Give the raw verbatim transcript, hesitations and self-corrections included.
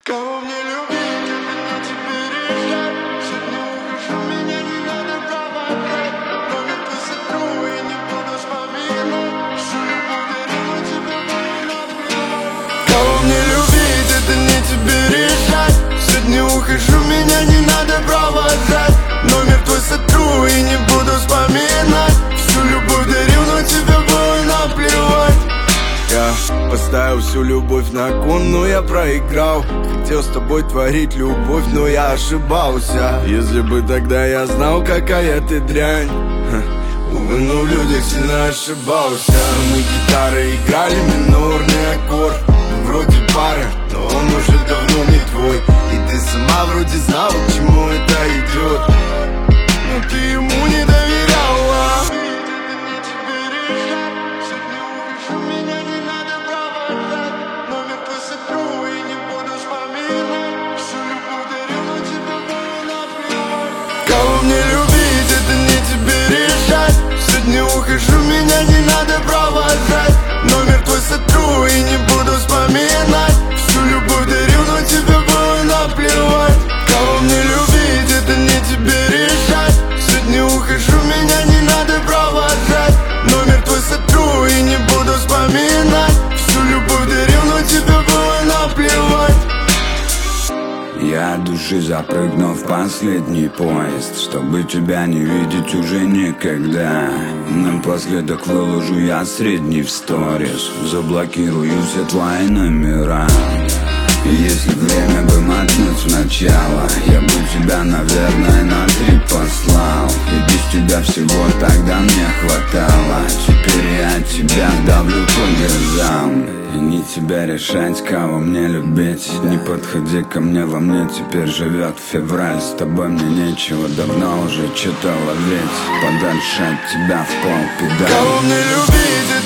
Кого мне любить, это теперь решать. Сегодня ухожу, меня не надо провожать. Номер твой сотру и не буду вспоминать. Всю любовь дарю, но тебе будет наплевать. Кого мне любить, это не тебе решать. Сегодня ухожу, меня не надо провожать. Номер твой сотру и не буду вспоминать. Всю любовь дарю, но тебе будет наплевать. Я поставил всю любовь на кон, но я проиграл. Хотел с тобой творить любовь, но я ошибался. Если бы тогда я знал, какая ты дрянь, увы, но в людях сильно ошибался. Мы гитары играли минорный аккорд. Вроде пара, но он уже давно не твой. И ты сама вроде знала, к чему это идет, но ты ему не доверяла. Кого мне любить, это не тебе решать. Сегодня ухожу, меня не надо провожать. Номер твой сотру и не буду вспоминать. Всю любовь дарю, но тебе будет наплевать. Кого мне любить, это не тебе решать. Сегодня ухожу, меня не надо провожать. Номер твой сотру и не буду вспоминать. Всю любовь дарю, но тебе будет наплевать. Я от души запрыгну в последний поезд, чтобы тебя не видеть уже никогда. Напоследок выложу я средний в сторис, заблокирую все твои номера. Если время бы мотнуть сначала, я бы тебя, наверное, на три послал. И без тебя всего тогда мне хватало. Теперь я от тебя давлю по глазам. И не тебя решать, кого мне любить. Не подходи ко мне, во мне теперь живет февраль. С тобой мне нечего давно уже что-то ловить. Подальше от тебя в пол педаль. Кого мне любить?